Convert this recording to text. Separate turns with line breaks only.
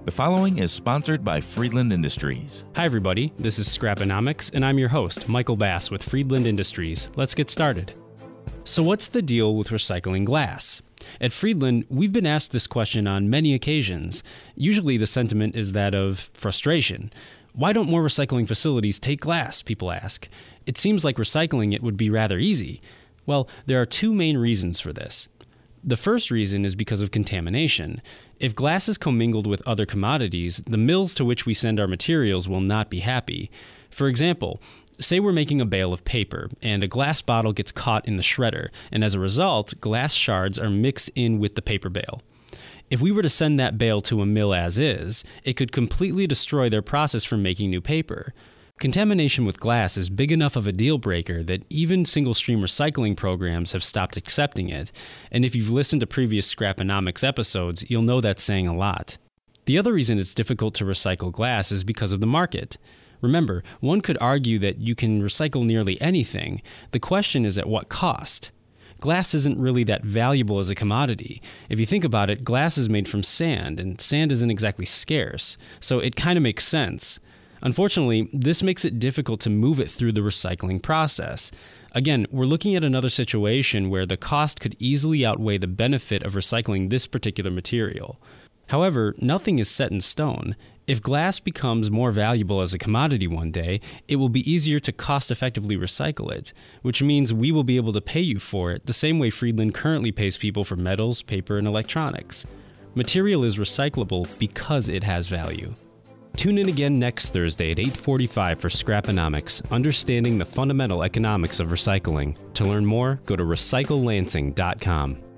The following is sponsored by Friedland Industries.
Hi everybody, this is Scraponomics, and I'm your host, Michael Bass with Friedland Industries. Let's get started. So what's the deal with recycling glass? At Friedland, we've been asked this question on many occasions. Usually the sentiment is that of frustration. Why don't more recycling facilities take glass, people ask. It seems like recycling it would be rather easy. Well, there are two main reasons for this. The first reason is because of contamination. If glass is commingled with other commodities, the mills to which we send our materials will not be happy. For example, say we're making a bale of paper, and a glass bottle gets caught in the shredder, and as a result, glass shards are mixed in with the paper bale. If we were to send that bale to a mill as is, it could completely destroy their process for making new paper. Contamination with glass is big enough of a deal breaker that even single-stream recycling programs have stopped accepting it, and if you've listened to previous Scraponomics episodes, you'll know that's saying a lot. The other reason it's difficult to recycle glass is because of the market. Remember, one could argue that you can recycle nearly anything. The question is at what cost? Glass isn't really that valuable as a commodity. If you think about it, glass is made from sand, and sand isn't exactly scarce, so it kind of makes sense. Unfortunately, this makes it difficult to move it through the recycling process. Again, we're looking at another situation where the cost could easily outweigh the benefit of recycling this particular material. However, nothing is set in stone. If glass becomes more valuable as a commodity one day, it will be easier to cost-effectively recycle it, which means we will be able to pay you for it the same way Friedland currently pays people for metals, paper, and electronics. Material is recyclable because it has value. Tune in again next Thursday at 8:45 for Scraponomics, understanding the fundamental economics of recycling. To learn more, go to recyclelansing.com.